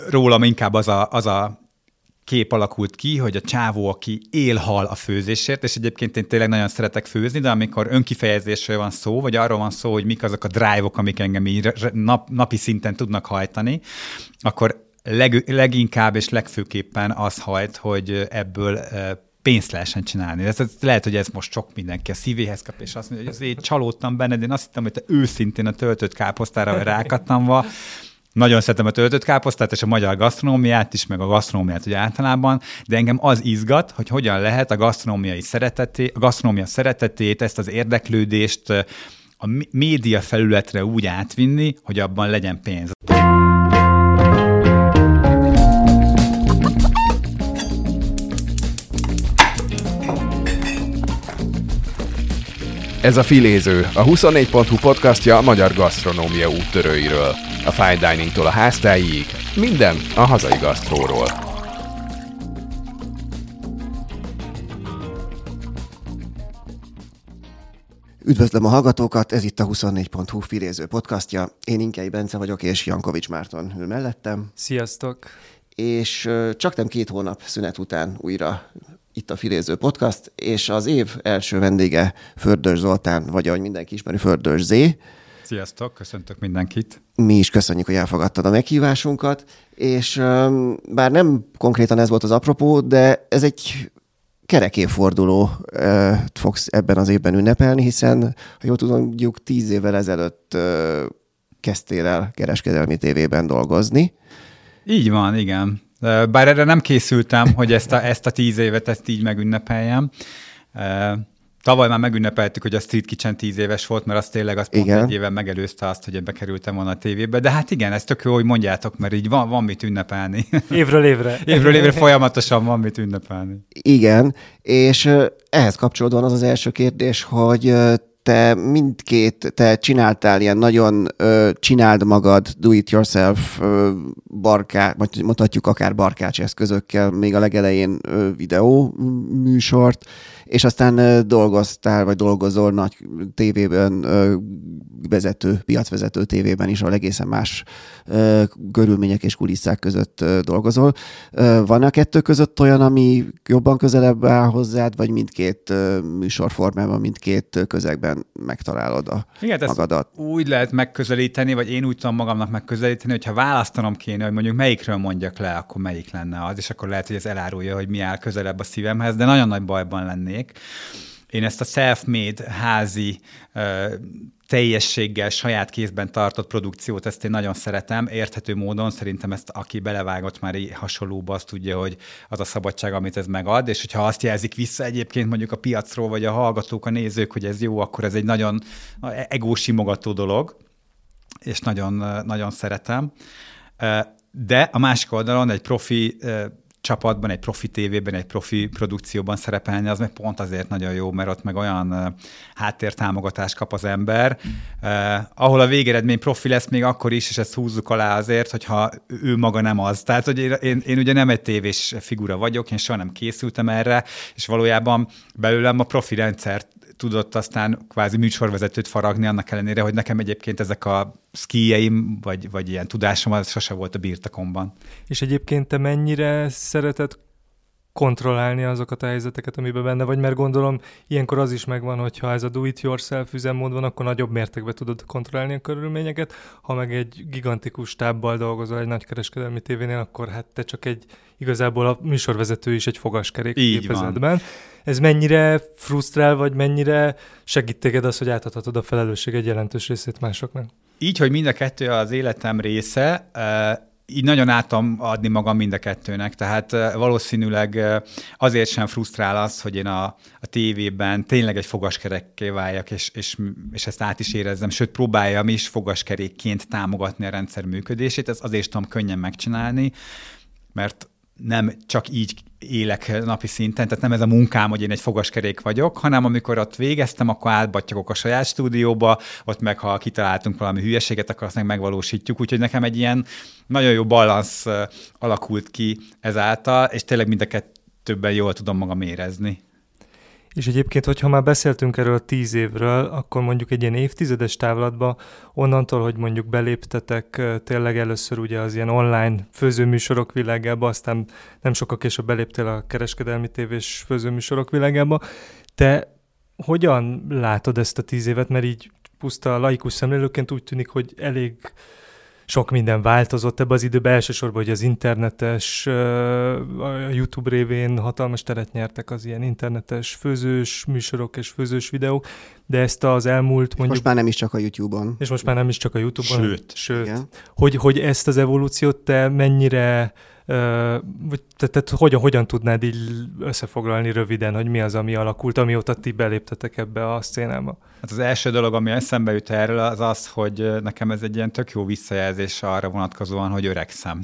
rólam inkább az a kép alakult ki, hogy a csávó, aki él-hal a főzésért, és egyébként én tényleg nagyon szeretek főzni, de amikor önkifejezésről van szó, vagy arról van szó, hogy mik azok a drive-ok, amik engem így napi szinten tudnak hajtani, akkor leginkább és legfőképpen az hajt, hogy ebből pénzt lehessen csinálni. Ez lehet, hogy ez most sok mindenki a szívéhez kap, és azt mondja, hogy azért csalódtam benned, én azt hittem, hogy te őszintén a töltött káposztára vagy rákattamva. Nagyon szeretem a töltött káposztát, és a magyar gasztronómiát is, meg a gasztronómiát ugye általában, de engem az izgat, hogy hogyan lehet a gasztronómia szeretetét, ezt az érdeklődést a média felületre úgy átvinni, hogy abban legyen pénz. Ez a Filéző, a 24.hu podcastja a magyar gasztronómia úttörőiről. A fine diningtól a háztáig, minden a hazai gasztróról. Üdvözlöm a hallgatókat, ez itt a 24.hu Filéző podcastja. Én Inkei Bence vagyok, és Jankovics Márton ül mellettem. Sziasztok! És csak nem 2 hónap szünet után újra itt a Filéző podcast, és az év első vendége Fördős Zoltán, vagy ahogy mindenki ismeri, Fördős Zé. Sziasztok, köszöntök mindenkit. Mi is köszönjük, hogy elfogadtad a meghívásunkat, és bár nem konkrétan ez volt az apropó, de ez egy kerek évforduló fogsz ebben az évben ünnepelni, hiszen, ha jól tudom, mondjuk 10 évvel ezelőtt kezdtél el kereskedelmi tévében dolgozni. Így van, igen. Bár erre nem készültem, hogy ezt a 10 évet ezt így megünnepeljem. Tavaly már megünnepeltük, hogy a Street Kitchen 10 éves volt, mert az tényleg pont egy éven megelőzte azt, hogy ebbe kerültem volna a tévébe. De hát igen, ez tök jó, hogy mondjátok, mert így van mit ünnepelni. Évről évre. Évről évre folyamatosan van mit ünnepelni. Igen, és ehhez kapcsolódóan az első kérdés, hogy te csináltál ilyen nagyon csináld magad, do-it-yourself vagy mondhatjuk akár barkács eszközökkel, még a legelején videó műsort, és aztán dolgozol nagy tévében, piacvezető tévében is, ahol egészen más körülmények és kulisszák között dolgozol. Van a kettő között olyan, ami jobban közelebb áll hozzád, vagy mindkét műsorformában, mindkét közegben megtalálod magadat? Úgy lehet megközelíteni, vagy én úgy tudom magamnak megközelíteni, hogyha választanom kéne, hogy mondjuk melyikről mondjak le, akkor melyik lenne az, és akkor lehet, hogy ez elárulja, hogy mi áll közelebb a szívemhez, de nagyon nagy bajban lennék. Én ezt a self-made, házi, teljességgel, saját kézben tartott produkciót, ezt én nagyon szeretem, érthető módon, szerintem ezt aki belevágott már hasonlóba, azt tudja, hogy az a szabadság, amit ez megad, és hogyha azt jelzik vissza egyébként mondjuk a piacról, vagy a hallgatók, a nézők, hogy ez jó, akkor ez egy nagyon egósimogató dolog, és nagyon, nagyon szeretem. De a másik oldalon egy profi csapatban, egy profi tévében, egy profi produkcióban szerepelni, az meg pont azért nagyon jó, mert ott meg olyan háttértámogatást kap az ember, ahol a végeredmény profi lesz még akkor is, és ezt húzzuk alá azért, hogyha ő maga nem az. Tehát, hogy én ugye nem egy tévés figura vagyok, én soha nem készültem erre, és valójában belőlem a profi rendszert tudott aztán kvázi műsorvezetőt faragni, annak ellenére, hogy nekem egyébként ezek a szkíjeim, vagy ilyen tudásom, az sose volt a birtokomban. És egyébként te mennyire szereted kontrollálni azokat a helyzeteket, amiben benne vagy, mert gondolom ilyenkor az is megvan, hogyha ez a do-it-yourself üzemmód van, akkor nagyobb mértékben tudod kontrollálni a körülményeket, ha meg egy gigantikus stábbal dolgozol egy nagykereskedelmi tévénél, akkor hát te csak igazából a műsorvezető is egy fogaskerék gépezetben. Ez mennyire frusztrál, vagy mennyire segít téged az, hogy átadhatod a felelősség egy jelentős részét másoknak? Így, hogy mind a kettő az életem része, így nagyon átom adni magam mind a kettőnek, tehát valószínűleg azért sem frusztrál az, hogy én a tévében tényleg egy fogaskerekké váljak, és ezt át is érezzem, sőt próbáljam is fogaskerékként támogatni a rendszer működését, ezt azért tudom könnyen megcsinálni, mert nem csak így élek napi szinten, tehát nem ez a munkám, hogy én egy fogaskerék vagyok, hanem amikor ott végeztem, akkor átbattyogok a saját stúdióba, ott meg ha kitaláltunk valami hülyeséget, akkor azt meg megvalósítjuk, úgyhogy nekem egy ilyen nagyon jó balansz alakult ki ezáltal, és tényleg mind a kettőben jól tudom magam érezni. És egyébként, hogyha már beszéltünk erről 10 évről, akkor mondjuk egy ilyen évtizedes távlatban, onnantól, hogy mondjuk beléptetek tényleg először ugye az ilyen online főzőműsorok világába, aztán nem sokkal később beléptél a kereskedelmi tévés főzőműsorok világába. Te hogyan látod ezt a 10 évet? Mert így puszta laikus szemlélőként úgy tűnik, hogy elég sok minden változott ebbe az időben, elsősorban, hogy az internetes, a YouTube révén hatalmas teret nyertek az ilyen internetes főzős műsorok és főzős videók, de ezt az elmúlt mondjuk... Most már nem is csak a YouTube-on. És most már nem is csak a YouTube-on. Sőt. Hogy ezt az evolúciót te mennyire... Tehát hogyan tudnád így összefoglalni röviden, hogy mi az, ami alakult, amióta ti beléptetek ebbe a szcénába? Hát az első dolog, ami eszembe jut erről, az az, hogy nekem ez egy ilyen tök jó visszajelzés arra vonatkozóan, hogy öregszem.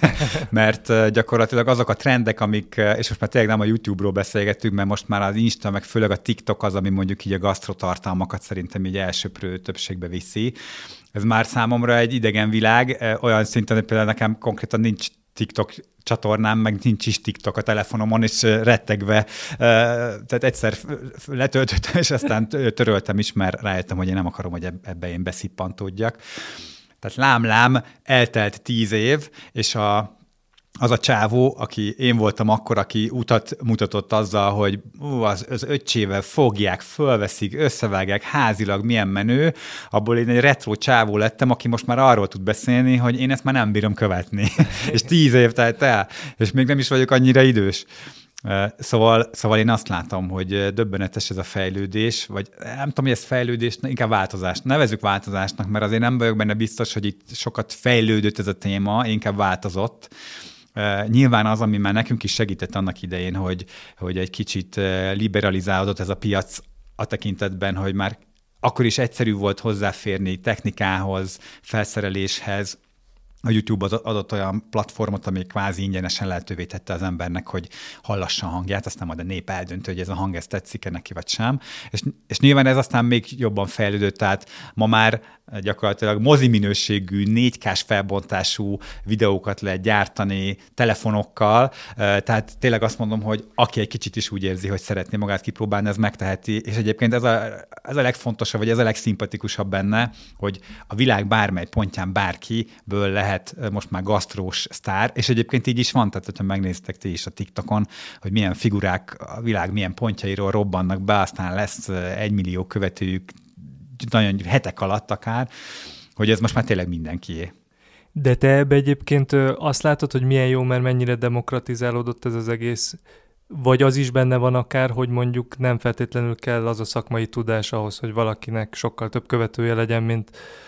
Mert gyakorlatilag azok a trendek, amik, és most már tényleg nem a YouTube-ról beszélgetünk, mert most már az Insta, meg főleg a TikTok az, ami mondjuk így a gasztrotartalmakat szerintem így elsőprő többségbe viszi. Ez már számomra egy idegen világ, olyan szinten, hogy például nekem konkrétan nincs TikTok csatornám, meg nincs is TikTok a telefonomon, és rettegve, tehát egyszer letöltöttem, és aztán töröltem is, mert rájöttem, hogy én nem akarom, hogy ebbe én beszippantódjak. Tehát lám, eltelt 10 év, és az a csávó, aki én voltam akkor, aki utat mutatott azzal, hogy az öccsével fogják, fölveszik, összevágják, házilag milyen menő, abból én egy retro csávó lettem, aki most már arról tud beszélni, hogy én ezt már nem bírom követni. És 10 év telt el, és még nem is vagyok annyira idős. Szóval én azt látom, hogy döbbenetes ez a fejlődés, vagy nem tudom, hogy ez fejlődés, inkább változást. Nevezzük változásnak, mert azért nem vagyok benne biztos, hogy itt sokat fejlődött ez a téma, inkább változott. Nyilván az, ami már nekünk is segített annak idején, hogy egy kicsit liberalizálódott ez a piac a tekintetben, hogy már akkor is egyszerű volt hozzáférni technikához, felszereléshez. A YouTube adott olyan platformot, ami kvázi ingyenesen lehetővé tette az embernek, hogy hallassa a hangját, aztán majd a nép eldöntő, hogy ez a hang, ez tetszik-e neki, vagy sem. És nyilván ez aztán még jobban fejlődött, tehát ma már gyakorlatilag mozi minőségű, 4K-s felbontású videókat lehet gyártani telefonokkal, tehát tényleg azt mondom, hogy aki egy kicsit is úgy érzi, hogy szeretné magát kipróbálni, ez megteheti, és egyébként ez a legfontosabb, vagy ez a legszimpatikusabb benne, hogy a világ bármely pontján bárkiből lehet most már gasztrós sztár, és egyébként így is van, tehát hogyha megnéztek ti is a TikTokon, hogy milyen figurák a világ milyen pontjairól robbannak be, aztán lesz 1 millió követőjük nagyon hetek alatt akár, hogy ez most már tényleg mindenkié. De te ebbe egyébként azt látod, hogy milyen jó, mert mennyire demokratizálódott ez az egész, vagy az is benne van akár, hogy mondjuk nem feltétlenül kell az a szakmai tudás ahhoz, hogy valakinek sokkal több követője legyen, mint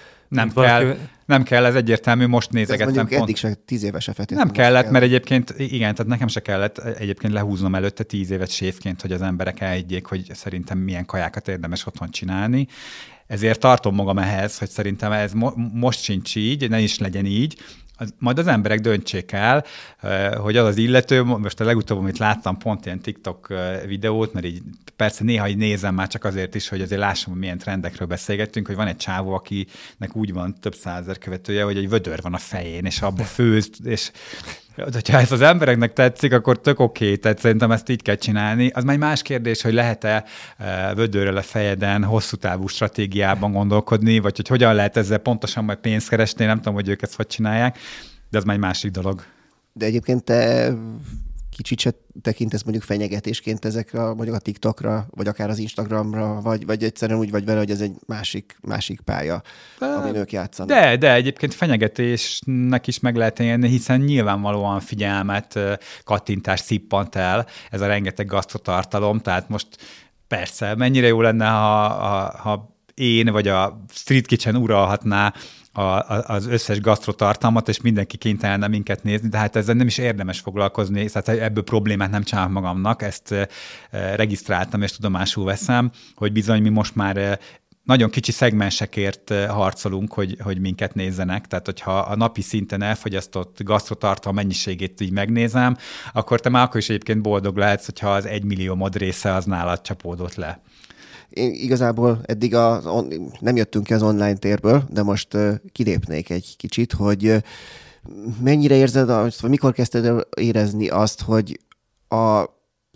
nem kell, ez egyértelmű, most nézegettem. Ez mondjuk eddig se 10 éves feltétlenül. Nem kellett, mert egyébként, igen, tehát nekem se kellett egyébként lehúznom előtte 10 évet séfként, hogy az emberek elhiggyék, hogy szerintem milyen kajákat érdemes otthon csinálni. Ezért tartom magam ehhez, hogy szerintem ez most sincs így, ne is legyen így. Majd az emberek döntsék el, hogy az illető, most a legutóbb, amit láttam, pont ilyen TikTok videót, mert így persze néha így nézem már csak azért is, hogy azért lássam, hogy milyen trendekről beszélgettünk, hogy van egy csávó, akinek úgy van több százezer követője, hogy egy vödör van a fején, és abba főz, és hogyha ez az embereknek tetszik, akkor tök oké, tehát szerintem ezt így kell csinálni. Az már egy más kérdés, hogy lehet-e vödörrel a fejeden hosszú távú stratégiában gondolkodni, vagy hogy hogyan lehet ezzel pontosan majd pénzt keresni, nem tudom, hogy ők ezt hogy csinálják, de ez már egy másik dolog. De egyébként te kicsit se tekintesz mondjuk fenyegetésként ezekre, mondjuk a TikTokra, vagy akár az Instagramra, vagy egyszerűen úgy vagy vele, hogy ez egy másik pálya, amin ők játszanak. De egyébként fenyegetésnek is meg lehet élni, hiszen nyilvánvalóan figyelmet, kattintás szippant el ez a rengeteg gasztrotartalom, tehát most persze, mennyire jó lenne, ha én vagy a Street Kitchen uralhatná az összes gasztrotartalmat, és mindenki kénytelen minket nézni, de hát ezzel nem is érdemes foglalkozni, tehát ebből problémát nem csinálok magamnak, ezt regisztráltam és tudomásul veszem, hogy bizony mi most már nagyon kicsi szegmensekért harcolunk, hogy minket nézzenek, tehát hogyha a napi szinten elfogyasztott gasztrotartalom mennyiségét így megnézem, akkor te már akkor is egyébként boldog lehetsz, hogyha az 1 millió mod része az nálad csapódott le. Én igazából eddig nem jöttünk ki az online térből, de most kilépnék egy kicsit, hogy mennyire érzed, vagy mikor kezdted el érezni azt, hogy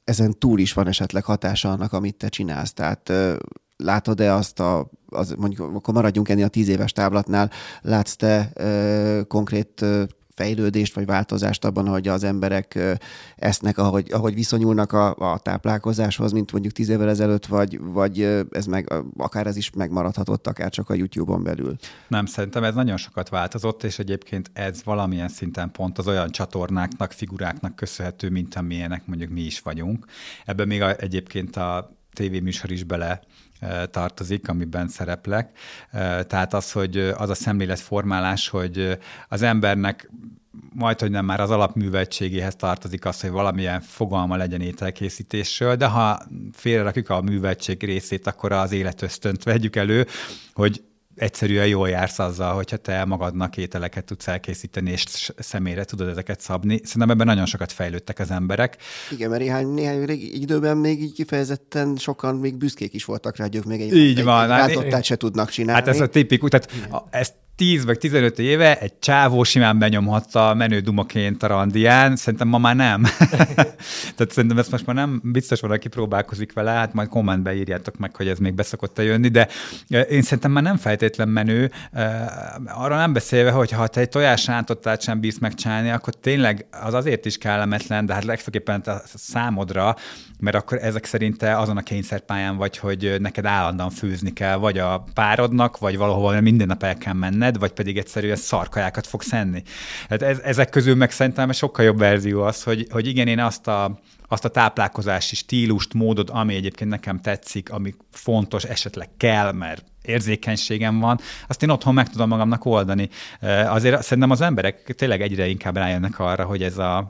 ezen túl is van esetleg hatása annak, amit te csinálsz. Tehát látod-e azt mondjuk, akkor maradjunk ennél a 10 éves táblatnál, látsz te konkrét fejlődést vagy változást abban, hogy az emberek esznek, ahogy viszonyulnak a táplálkozáshoz, mint mondjuk 10 évvel ezelőtt, vagy ez akár ez is megmaradhatott, akár csak a YouTube-on belül? Nem, szerintem ez nagyon sokat változott, és egyébként ez valamilyen szinten pont az olyan csatornáknak, figuráknak köszönhető, mint amilyenek mondjuk mi is vagyunk. Ebben még egyébként a tévéműsor is bele tartozik, amiben szereplek. Tehát az, hogy az a szemléletformálás, hogy az embernek majdhogy nem már az alapműveltségéhez tartozik az, hogy valamilyen fogalma legyen ételkészítésről, de ha félrerakjuk a műveltség részét, akkor az életösztönt vegyük elő, hogy egyszerűen jól jársz azzal, hogyha te magadnak ételeket tudsz elkészíteni, és személyre tudod ezeket szabni. Szerintem ebben nagyon sokat fejlődtek az emberek. Igen, mert néhány időben még így kifejezetten sokan még büszkék is voltak rá, hogy ők még egy rántottát se tudnak csinálni. Hát ez a tipikus, tehát ezt 10 vagy 15 éve egy csávó simán benyomhatta menő dumaként a randián, szerintem ma már nem. Tehát szerintem ezt most már nem biztos van, aki próbálkozik vele, hát majd kommentbe írjátok meg, hogy ez még beszokott jönni, de én szerintem már nem feltétlen menő. Arra nem beszélve, hogy ha te egy tojásrántottát sem bírsz megcsinálni, akkor tényleg az azért is kellemetlen, de hát legfőképpen a számodra, mert akkor ezek szerint te azon a kényszerpályán vagy, hogy neked állandóan főzni kell, vagy a párodnak, vagy valahol minden nap el kell menned, vagy pedig egyszerűen szarkajákat fogsz enni. Hát ezek közül meg szerintem sokkal jobb verzió az, hogy igen, én azt a táplálkozási stílust, módot, ami egyébként nekem tetszik, ami fontos, esetleg kell, mert érzékenységem van, azt én otthon meg tudom magamnak oldani. Azért szerintem az emberek tényleg egyre inkább rájönnek arra, hogy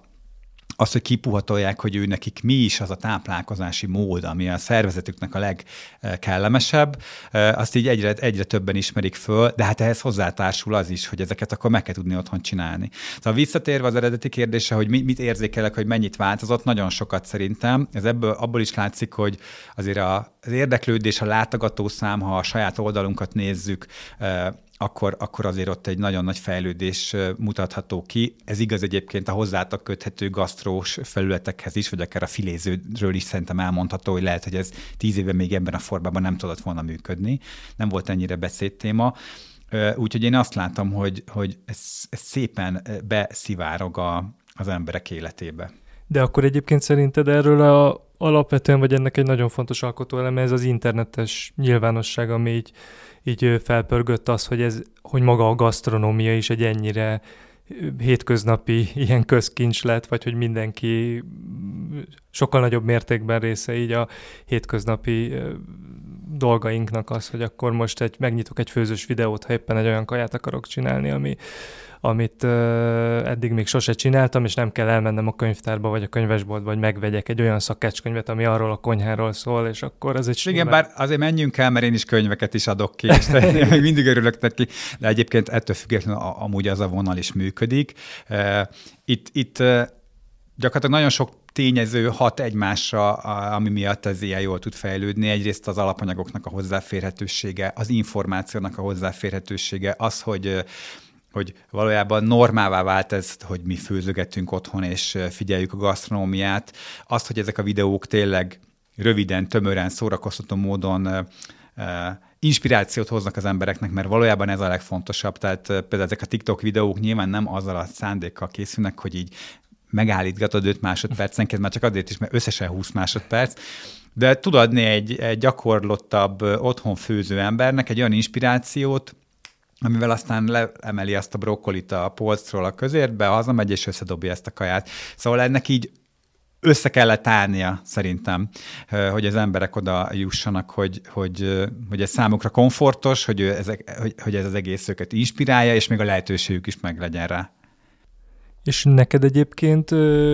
azt, hogy kipuhatolják, hogy ő nekik mi is az a táplálkozási mód, ami a szervezetüknek a legkellemesebb, azt így egyre többen ismerik föl, de hát ehhez hozzátársul az is, hogy ezeket akkor meg kell tudni otthon csinálni. Szóval visszatérve az eredeti kérdése, hogy mit érzékelek, hogy mennyit változott, nagyon sokat szerintem. Ez abból is látszik, hogy azért az érdeklődés, a látogatószám, ha a saját oldalunkat nézzük, akkor azért ott egy nagyon nagy fejlődés mutatható ki. Ez igaz egyébként a hozzátok köthető gasztrós felületekhez is, vagy akár a filézőről is szerintem elmondható, hogy lehet, hogy ez 10 éve még ebben a formában nem tudott volna működni. Nem volt ennyire beszédtéma. Úgyhogy én azt látom, hogy ez szépen beszivárog az emberek életébe. De akkor egyébként szerinted erről alapvetően, vagy ennek egy nagyon fontos alkotóeleme, ez az internetes nyilvánosság, ami így felpörgött az, hogy maga a gasztronómia is egy ennyire hétköznapi ilyen közkincs lett, vagy hogy mindenki sokkal nagyobb mértékben része így a hétköznapi dolgainknak az, hogy akkor most megnyitok egy főzős videót, ha éppen egy olyan kaját akarok csinálni, amit eddig még sose csináltam, és nem kell elmennem a könyvtárba, vagy a könyvesboltba, vagy megvegyek egy olyan szakácskönyvet, ami arról a konyháról szól, és akkor ez egy... Igen, bár azért menjünk el, mert én is könyveket is adok ki, és még mindig örülök neki, de egyébként ettől függetlenül amúgy az a vonal is működik. Itt gyakorlatilag nagyon sok tényező hat egymásra, ami miatt ez ilyen jól tud fejlődni. Egyrészt az alapanyagoknak a hozzáférhetősége, az információnak a hozzáférhetősége, az, hogy valójában normává vált ez, hogy mi főzögetünk otthon, és figyeljük a gasztronómiát. Azt, hogy ezek a videók tényleg röviden, tömören, szórakoztató módon inspirációt hoznak az embereknek, mert valójában ez a legfontosabb. Tehát például ezek a TikTok videók nyilván nem azzal a szándékkal készülnek, hogy így megállítgatod 5 másodpercenként, már csak azért is, mert összesen 20 másodperc, de tud adni egy gyakorlottabb otthon főző embernek egy olyan inspirációt, amivel aztán leemeli azt a brokkolit a polcról a közértbe, hazamegy és összedobja ezt a kaját. Szóval ennek így össze kellett állnia szerintem, hogy az emberek oda jussanak, hogy ez számukra komfortos, hogy ez az egész őket inspirálja, és még a lehetőségük is meg legyen rá. És neked egyébként,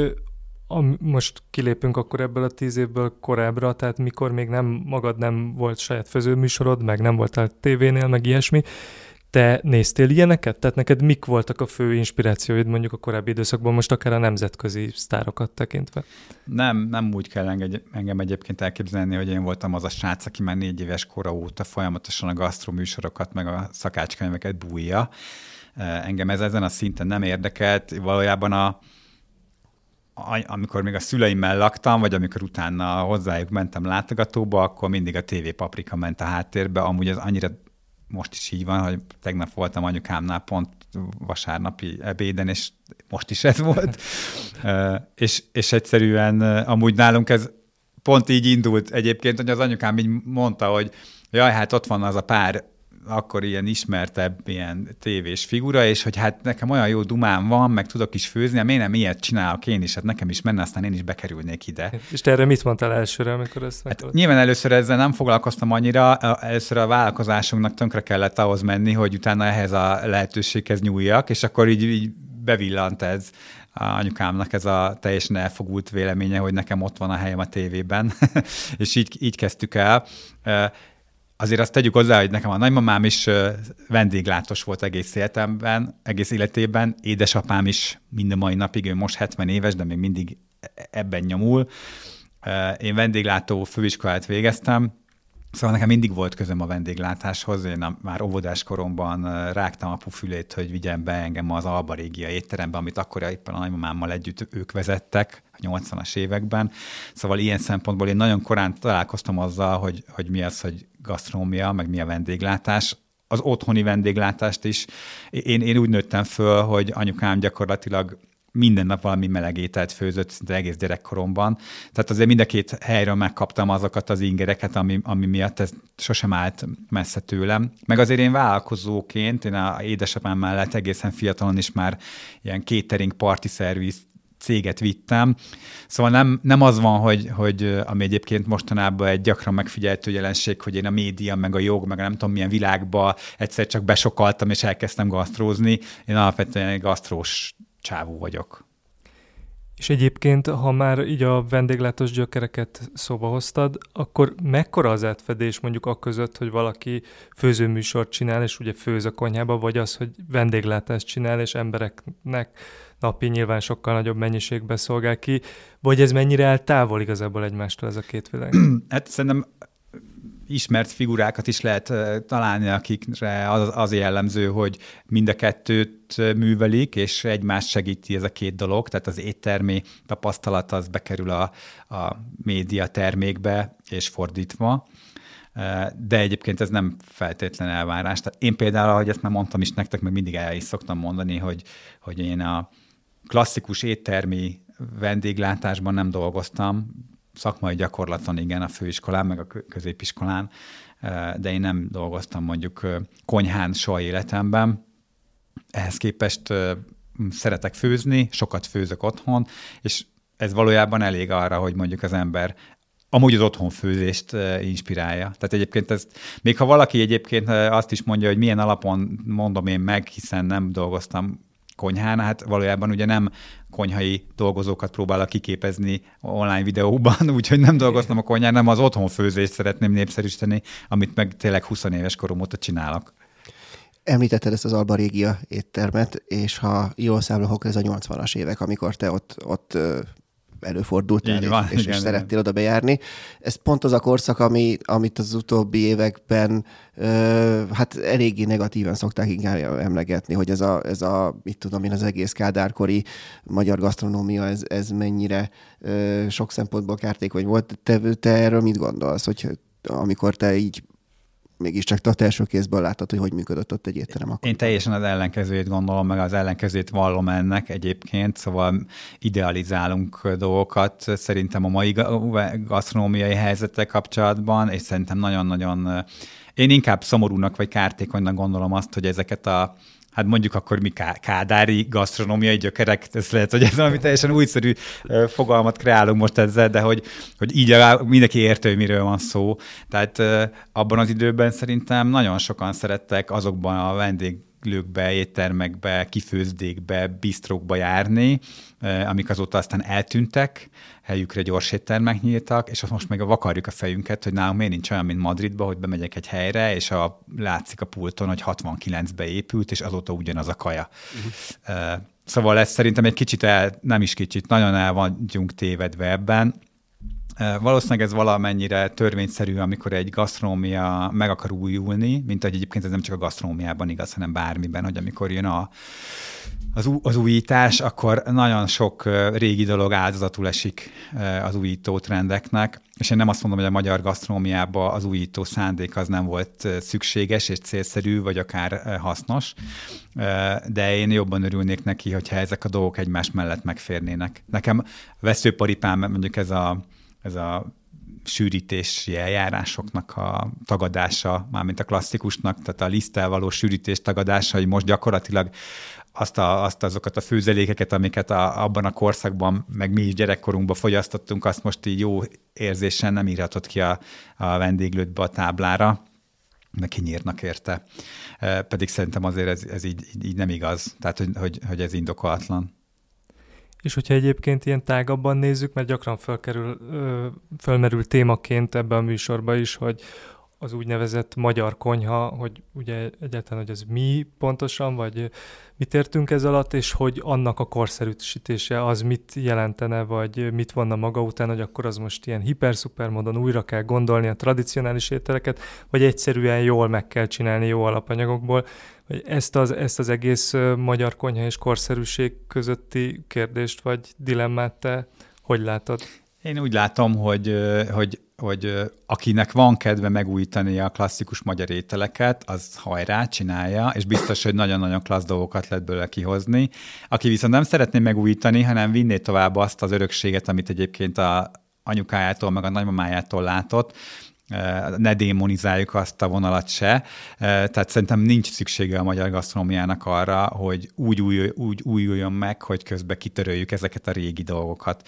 most kilépünk akkor ebből a 10 évből korábbra, tehát mikor még magad nem volt saját főzőműsorod, meg nem voltál tévénél, meg ilyesmi, te néztél ilyeneket? Tehát neked mik voltak a fő inspirációid mondjuk a korábbi időszakban, most akár a nemzetközi sztárokat tekintve? Nem úgy kell engem egyébként elképzelni, hogy én voltam az a srác, aki már 4 éves kora óta folyamatosan a gasztroműsorokat, meg a szakácskönyveket bújja. Engem ez ezen a szinten nem érdekelt. Valójában amikor még a szüleimmel laktam, vagy amikor utána hozzájuk mentem látogatóba, akkor mindig a TV Paprika ment a háttérbe. Amúgy az annyira most is így van, hogy tegnap voltam anyukámnál pont vasárnapi ebéden, és most is ez volt. És egyszerűen amúgy nálunk ez pont így indult egyébként, hogy az anyukám így mondta, hogy jaj, hát ott van az a pár akkor ilyen ismertebb ilyen tévés figura, és hogy hát nekem olyan jó dumám van, meg tudok is főzni, miért nem ilyet csinálok én is, hát nekem is menne, aztán én is bekerülnék ide. És te erre mit mondtál elsőre, amikor ezt hát nyilván először ezzel nem foglalkoztam annyira, először a vállalkozásunknak tönkre kellett ahhoz menni, hogy utána ehhez a lehetőséghez nyúljak, és akkor így bevillant ez anyukámnak ez a teljesen elfogult véleménye, hogy nekem ott van a helyem a tévében, és így kezdtük el. Azért azt tegyük hozzá, hogy nekem a nagymamám is vendéglátós volt egész életében, édesapám is minden mai napig, ő most 70 éves, de még mindig ebben nyomul. Én vendéglátó főiskolát végeztem, szóval nekem mindig volt közöm a vendéglátáshoz. Én már óvodás koromban rágtam apu fülét, hogy vigyen be engem az Alba Régia étterembe, amit akkor éppen a nagymamámmal együtt ők vezettek a 80-as években. Szóval ilyen szempontból én nagyon korán találkoztam azzal, hogy mi az, hogy gasztronómia, meg mi a vendéglátás. Az otthoni vendéglátást is. Én úgy nőttem föl, hogy anyukám gyakorlatilag minden nap valami meleg ételt főzött, szinte egész gyerekkoromban. Tehát azért mind a két helyről megkaptam azokat az ingereket, ami miatt ez sosem állt messze tőlem. Meg azért én vállalkozóként, én a édesapám mellett egészen fiatalon is már ilyen catering party service céget vittem. Szóval nem az van, hogy ami egyébként mostanában egy gyakran megfigyeltő jelenség, hogy én a média, meg a jog, meg a nem tudom milyen világba egyszer csak besokaltam, és elkezdtem gasztrózni. Én alapvetően egy gasztrós csávó vagyok. És egyébként, ha már így a vendéglátós gyökereket szóba hoztad, akkor mekkora az átfedés mondjuk akközött, hogy valaki főzőműsort csinál, és ugye főz a konyhába, vagy az, hogy vendéglátást csinál, és embereknek napi nyilván sokkal nagyobb mennyiségben szolgál ki, vagy ez mennyire áll távol igazából egymástól ez a két világ? Hát szerintem ismert figurákat is lehet találni, akikre az jellemző, hogy mind a kettőt művelik, és egymást segíti ez a két dolog, tehát az éttermi tapasztalat az bekerül a média termékbe, és fordítva. De egyébként ez nem feltétlen elvárás. Tehát én például, ahogy ezt már mondtam is nektek, meg mindig el is szoktam mondani, hogy én a klasszikus éttermi vendéglátásban nem dolgoztam, szakmai gyakorlaton igen, a főiskolán, meg a középiskolán, de én nem dolgoztam mondjuk konyhán soha életemben. Ehhez képest szeretek főzni, sokat főzök otthon, és ez valójában elég arra, hogy mondjuk az ember amúgy az otthonfőzést inspirálja. Tehát egyébként ezt, még ha valaki egyébként azt is mondja, hogy milyen alapon mondom én meg, hiszen nem dolgoztam konyhán, hát valójában ugye nem konyhai dolgozókat próbálok kiképezni online videóban, úgyhogy nem dolgoztam a konyhán, nem az otthonfőzést szeretném népszerűsíteni, amit meg tényleg 20 éves korom óta csinálok. Említetted ezt az Alba Régia éttermet, és ha jól számolok, ez a 80-as évek, amikor te ott előfordultál, és szerettél oda bejárni. Ez pont az a korszak, amit az utóbbi években hát eléggé negatívan szokták inkább emlegetni, hogy ez a mit tudom én, az egész kádárkori magyar gasztronómia, ez mennyire sok szempontból kártékony volt. Te erről mit gondolsz, hogy amikor te így mégiscsak te első kézből láttad, hogy működött ott egy étterem akkor? Én teljesen az ellenkezőjét gondolom, meg az ellenkezőjét vallom ennek egyébként, szóval idealizálunk dolgokat szerintem a mai gasztronómiai helyzettel kapcsolatban, és szerintem nagyon-nagyon, én inkább szomorúnak vagy kártékonynak gondolom azt, hogy ezeket hát mondjuk akkor mi kádári gasztronómiai gyökerek, ez lehet, hogy ez valami teljesen újszerű fogalmat kreálunk most ezzel, de hogy így mindenki érte, hogy miről van szó. Tehát abban az időben szerintem nagyon sokan szerettek azokban a vendéglőkbe, éttermekbe, kifőzdékbe, bisztrókba járni, amik azóta aztán eltűntek, helyükre gyors éttermek nyíltak, és azt most meg vakarjuk a fejünket, hogy nálunk miért nincs olyan, mint Madridban, hogy bemegyek egy helyre, és látszik a pulton, hogy 69-be épült, és azóta ugyanaz a kaja. Szóval ez szerintem egy kicsit nagyon is kicsit, nagyon el vagyunk tévedve ebben, Valószínűleg ez valamennyire törvényszerű, amikor egy gasztronómia meg akar újulni, mint ahogy egyébként ez nem csak a gasztronómiában igaz, hanem bármiben, hogy amikor jön az újítás, akkor nagyon sok régi dolog áldozatul esik az újító trendeknek, és én nem azt mondom, hogy a magyar gasztronómiában az újító szándék az nem volt szükséges és célszerű, vagy akár hasznos, de én jobban örülnék neki, hogyha ezek a dolgok egymás mellett megférnének. Nekem veszőparipám, mondjuk ez a sűrítési eljárásoknak a tagadása, mármint a klasszikusnak, tehát a liszttel való sűrítés tagadása, hogy most gyakorlatilag azokat a főzelékeket, amiket abban a korszakban, meg mi is gyerekkorunkban fogyasztottunk, azt most így jó érzésen nem írhatod ki a vendéglődbe a táblára, meg kinyírnak érte. Pedig szerintem azért ez így nem igaz, tehát hogy ez indokolatlan. És hogyha egyébként ilyen tágabban nézzük, mert gyakran fölmerül témaként ebben a műsorban is, hogy az úgynevezett magyar konyha, hogy ugye egyáltalán, hogy ez mi pontosan, vagy mit értünk ez alatt, és hogy annak a korszerűsítése az mit jelentene, vagy mit vonna maga után, hogy akkor az most ilyen hiper-szuper módon újra kell gondolni a tradicionális ételeket, vagy egyszerűen jól meg kell csinálni jó alapanyagokból. Ezt az egész magyar konyha és korszerűség közötti kérdést, vagy dilemmát te hogy látod? Én úgy látom, hogy akinek van kedve megújítani a klasszikus magyar ételeket, az hajrá, csinálja, és biztos, hogy nagyon-nagyon klassz dolgokat lehet belőle kihozni. Aki viszont nem szeretné megújítani, hanem vinné tovább azt az örökséget, amit egyébként a anyukájától, meg a nagymamájától látott, ne démonizáljuk azt a vonalat se. Tehát szerintem nincs szüksége a magyar gasztronómiának arra, hogy úgy újuljon meg, hogy közben kitöröljük ezeket a régi dolgokat.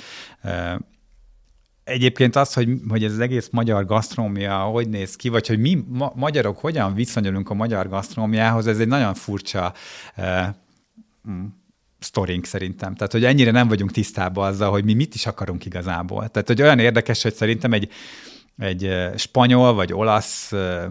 Egyébként az, hogy ez az egész magyar gasztronómia hogy néz ki, vagy hogy mi magyarok hogyan viszonyulunk a magyar gasztronómiához, ez egy nagyon furcsa sztorink szerintem. Tehát, hogy ennyire nem vagyunk tisztában azzal, hogy mi mit is akarunk igazából. Tehát, hogy olyan érdekes, hogy szerintem egy spanyol vagy olasz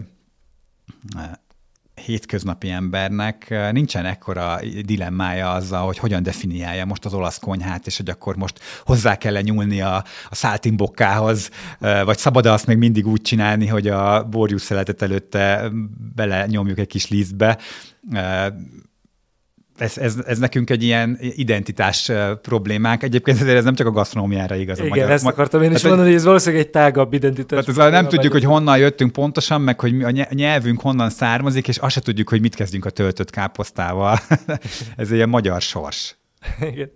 hétköznapi embernek nincsen ekkora dilemmája azzal, hogy hogyan definiálja most az olasz konyhát, és hogy akkor most hozzá kell nyúlni a saltimboccahoz, vagy szabad azt még mindig úgy csinálni, hogy a borjusszeletet előtte bele nyomjuk egy kis lisztbe. Ez nekünk egy ilyen identitás problémánk. Egyébként ez nem csak a gasztronómiára igaz. Igen, ezt akartam én is mondani, hogy ez valószínűleg egy tágabb identitás. Tehát nem tudjuk, hogy honnan jöttünk pontosan, meg hogy a nyelvünk honnan származik, és azt se tudjuk, hogy mit kezdjünk a töltött káposztával. Ez egy ilyen magyar sors. Igen.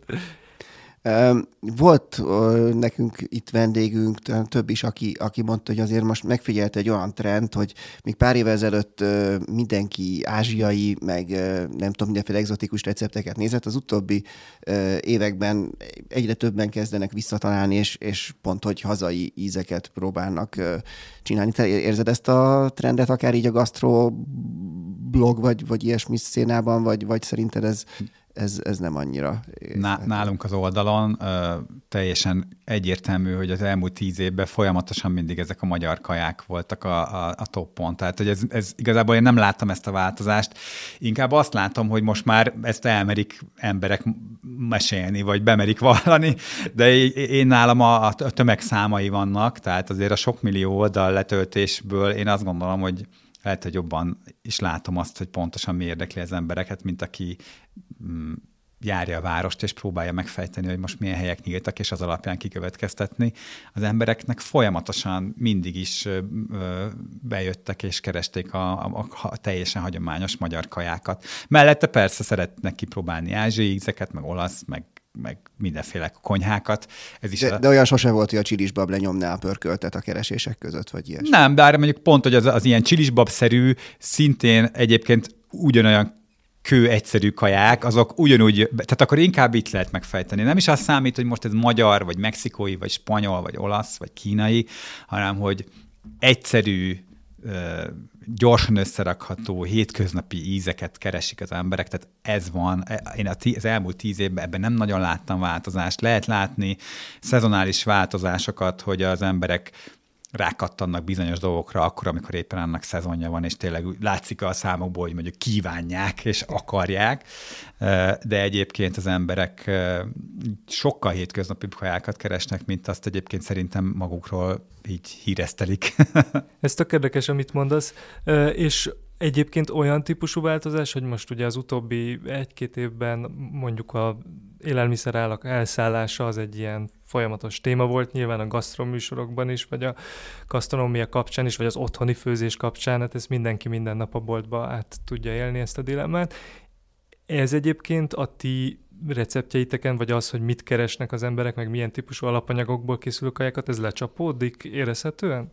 Volt nekünk itt vendégünk, több is, aki mondta, hogy azért most megfigyelt egy olyan trend, hogy még pár évvel ezelőtt mindenki ázsiai, meg nem tudom, mindenféle egzotikus recepteket nézett. Az utóbbi években egyre többen kezdenek visszatalálni, és pont, hogy hazai ízeket próbálnak csinálni. Te érzed ezt a trendet akár így a gasztroblog, vagy ilyesmi szénában, vagy szerinted ez nem annyira. Nálunk az oldalon teljesen egyértelmű, hogy az elmúlt 10 évben folyamatosan mindig ezek a magyar kaják voltak a toppon. Tehát, hogy ez igazából én nem láttam ezt a változást. Inkább azt látom, hogy most már ezt elmerik emberek mesélni, vagy bemerik vallani, de én nálam a tömeg számai vannak, tehát azért a sok millió oldal letöltésből én azt gondolom, hogy lehet, hogy jobban is látom azt, hogy pontosan mi érdekli az embereket, mint aki járja a várost, és próbálja megfejteni, hogy most milyen helyek nyíltak, és az alapján kikövetkeztetni. Az embereknek folyamatosan mindig is bejöttek és keresték a teljesen hagyományos magyar kajákat. Mellette persze szeretnek kipróbálni ázsiai ízeket, meg olasz, meg mindenféle konyhákat. Ez is de olyan sose volt, hogy a csilisbab lenyomná a pörköltet a keresések között, vagy ilyesmi. Nem, de mondjuk pont, hogy az ilyen csilisbab-szerű, szintén egyébként ugyanolyan egyszerű kaják, azok ugyanúgy, tehát akkor inkább itt lehet megfejteni. Nem is az számít, hogy most ez magyar, vagy mexikói, vagy spanyol, vagy olasz, vagy kínai, hanem hogy egyszerű, gyorsan összerakható, hétköznapi ízeket keresik az emberek, tehát ez van. Én az elmúlt 10 évben ebben nem nagyon láttam változást. Lehet látni szezonális változásokat, hogy az emberek rákattannak bizonyos dolgokra akkor, amikor éppen annak szezonja van, és tényleg látszik a számokból, hogy mondjuk kívánják és akarják, de egyébként az emberek sokkal hétköznapibb kajákat keresnek, mint azt egyébként szerintem magukról így híresztelik. Ez tök érdekes, amit mondasz, és egyébként olyan típusú változás, hogy most ugye az utóbbi 1-2 évben mondjuk a élelmiszerárak elszállása az egy ilyen folyamatos téma volt, nyilván a gasztroműsorokban is, vagy a gasztronómia kapcsán is, vagy az otthoni főzés kapcsán, hát ezt mindenki minden nap a boltba át tudja élni ezt a dilemmát. Ez egyébként a ti receptjeiteken, vagy az, hogy mit keresnek az emberek, meg milyen típusú alapanyagokból készülő kajákat, ez lecsapódik érezhetően?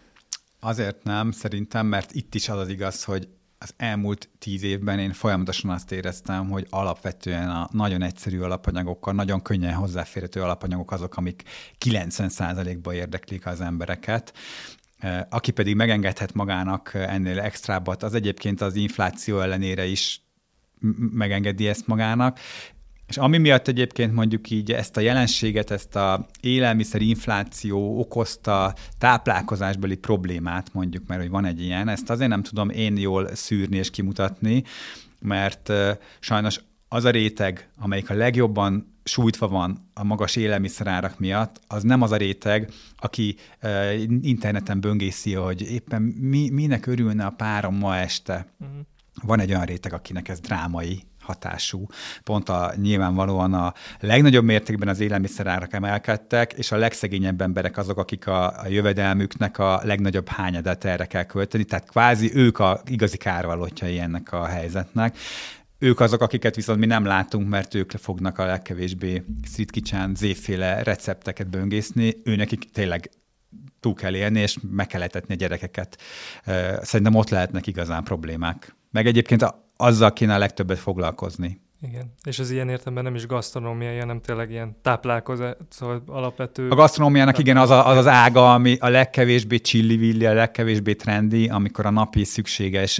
Azért nem, szerintem, mert itt is az az igaz, hogy az elmúlt 10 évben én folyamatosan azt éreztem, hogy alapvetően a nagyon egyszerű alapanyagokkal, nagyon könnyen hozzáférhető alapanyagok azok, amik 90%-ban érdeklik az embereket. Aki pedig megengedhet magának ennél extrábbat, az egyébként az infláció ellenére is megengedi ezt magának. És ami miatt egyébként mondjuk így ezt a jelenséget, ezt a élelmiszerinfláció okozta táplálkozásbeli problémát mondjuk, mert hogy van egy ilyen, ezt azért nem tudom én jól szűrni és kimutatni, mert sajnos az a réteg, amelyik a legjobban sújtva van a magas élelmiszerárak miatt, az nem az a réteg, aki interneten böngészi, hogy éppen minek örülne a párom ma este. Van egy olyan réteg, akinek ez drámai hatású. Pont nyilvánvalóan a legnagyobb mértékben az élelmiszerárak emelkedtek, és a legszegényebb emberek azok, akik a jövedelmüknek a legnagyobb hányadát erre kell költeni, tehát kvázi ők a igazi kárvalótjai ennek a helyzetnek. Ők azok, akiket viszont mi nem látunk, mert ők fognak a legkevésbé street kitchen, zéfféle recepteket böngészni, őnekik tényleg túl kell élni, és meg kell etetni a gyerekeket. Szerintem ott lehetnek igazán problémák. Meg egyébként azzal kéne a legtöbbet foglalkozni. Igen, és az ilyen értelemben nem is gasztronómiai, hanem tényleg ilyen táplálkozás, szóval alapvető... A gasztronómiának igen, az ága, ami a legkevésbé csillivilli, a legkevésbé trendi, amikor a napi szükséges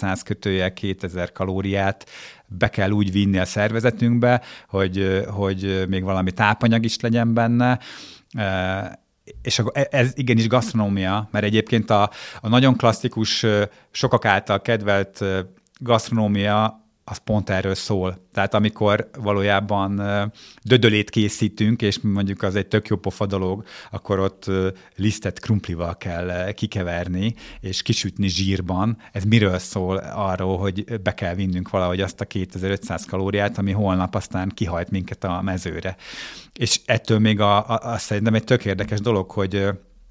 1500-2000 kalóriát be kell úgy vinni a szervezetünkbe, hogy még valami tápanyag is legyen benne, és ez igenis gasztronómia, mert egyébként a nagyon klasszikus, sokak által kedvelt gasztronómia az pont erről szól. Tehát amikor valójában dödölét készítünk, és mondjuk az egy tök jó pofa dolog, akkor ott lisztet krumplival kell kikeverni, és kisütni zsírban. Ez miről szól? Arról, hogy be kell vinnünk valahogy azt a 2500 kalóriát, ami holnap aztán kihajt minket a mezőre. És ettől még azt szerintem egy tök érdekes dolog, hogy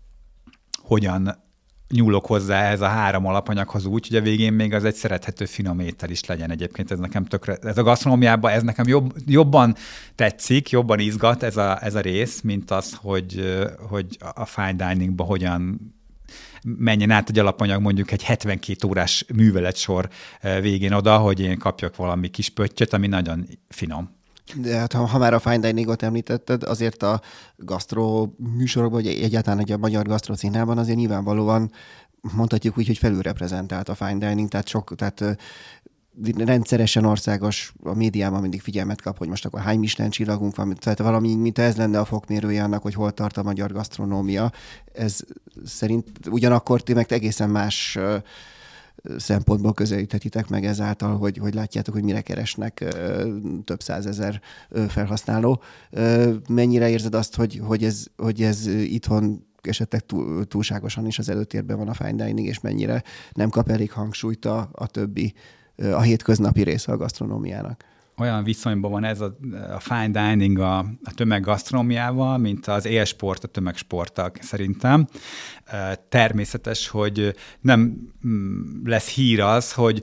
hogyan nyúlok hozzá ehhez a 3 alapanyaghoz úgy, hogy a végén még az egy szerethető finom étel is legyen egyébként. Ez nekem ez a gasztronómiában, ez nekem jobban tetszik, jobban izgat ez a rész, mint az, hogy a fine diningba hogyan menjen át egy alapanyag mondjuk egy 72 órás műveletsor végén oda, hogy én kapjak valami kis pöttyöt, ami nagyon finom. De hát ha már a fine diningot említetted, azért a gasztró műsorokban, vagy egyáltalán egy a magyar gasztró színházban azért nyilvánvalóan mondhatjuk úgy, hogy felülreprezentált a fine dining, tehát rendszeresen országos, a médiában mindig figyelmet kap, hogy most akkor hány Michelin csillagunk van, tehát valami, mint ez lenne a fokmérője annak, hogy hol tart a magyar gasztronómia. Ez szerint ugyanakkor ti meg egészen más szempontból közelíthetitek meg ezáltal, hogy látjátok, hogy mire keresnek több százezer felhasználó. Mennyire érzed azt, hogy ez itthon esetleg túlságosan is az előtérben van a fine dining, és mennyire nem kap elég hangsúlyt a többi, a hétköznapi része a gasztronómiának? Olyan viszonyban van ez a fine dining a tömeggasztronómiával, mint az élsport a tömegsporttal szerintem. Természetes, hogy nem lesz hír az, hogy